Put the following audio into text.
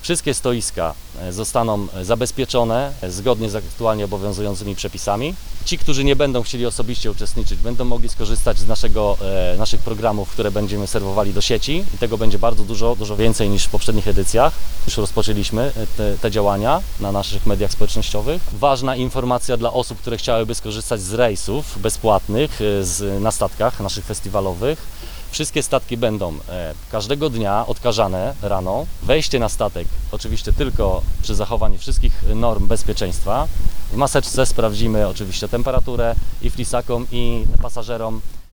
Wszystkie stoiska zostaną zabezpieczone zgodnie z aktualnie obowiązującymi przepisami. Ci, którzy nie będą chcieli osobiście uczestniczyć, będą mogli skorzystać z naszych programów, które będziemy serwowali do sieci i tego będzie bardzo dużo więcej niż w poprzednich edycjach. Już rozpoczęliśmy te działania na naszych mediach społecznościowych. Ważna informacja dla osób, które chciałyby skorzystać z rejsów bezpłatnych na statkach naszych festiwalowych. Wszystkie statki będą każdego dnia odkażane rano. Wejście na statek oczywiście tylko przy zachowaniu wszystkich norm bezpieczeństwa. W maseczce sprawdzimy oczywiście temperaturę i flisakom, i pasażerom.